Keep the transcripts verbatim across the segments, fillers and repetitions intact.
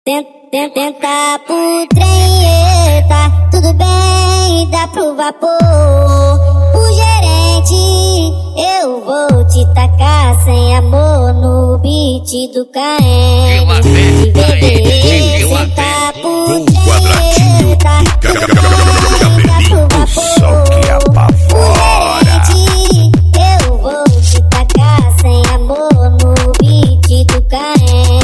Tenta pro trem, eita, tudo bem, dá pro vapor. O gerente, eu vou te tacar sem amor no beat do K M. Tenta pro trem, eita, tudo bem, dá pro vapor. O gerente, eu vou te tacar sem amor no beat do K M.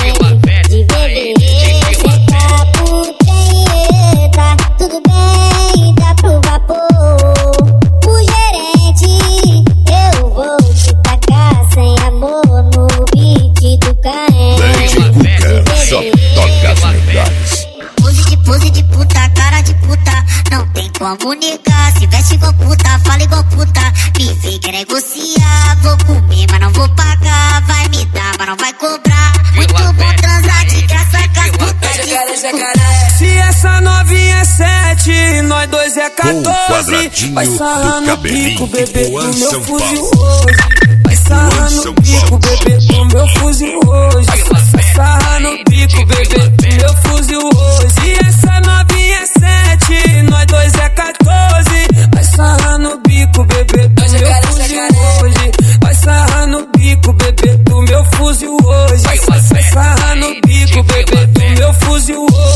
Tudo bem, dá pro vapor. O gerente, eu vou te tacar sem amor no beat do K M. Só toca as legais. Pose de pose de puta, cara de puta, não tem como negar. Se veste igual puta, fala igual puta, me vem quer negociar. Vou comer, mas não vou pagar. Vai me dar, mas não vai cobrar. Muito bom transar de graça com as putas de se essa novinha é sete, nós dois é quatorze. Vai sarrar no pico, bebê, do meu fuzil hoje. Vai sarrar no pico, bebê, do meu fuzil hoje. Vai sarrar no pico, bebê, do meu fuzil hoje. Se essa novinha é sete, nós dois é quatorze. Vai sarrar no bico, bebê, do meu fuzil hoje. Vai sarrar no bico, bebê, do meu fuzil hoje. Vai sarrar no bico, bebê, do meu fuzil hoje.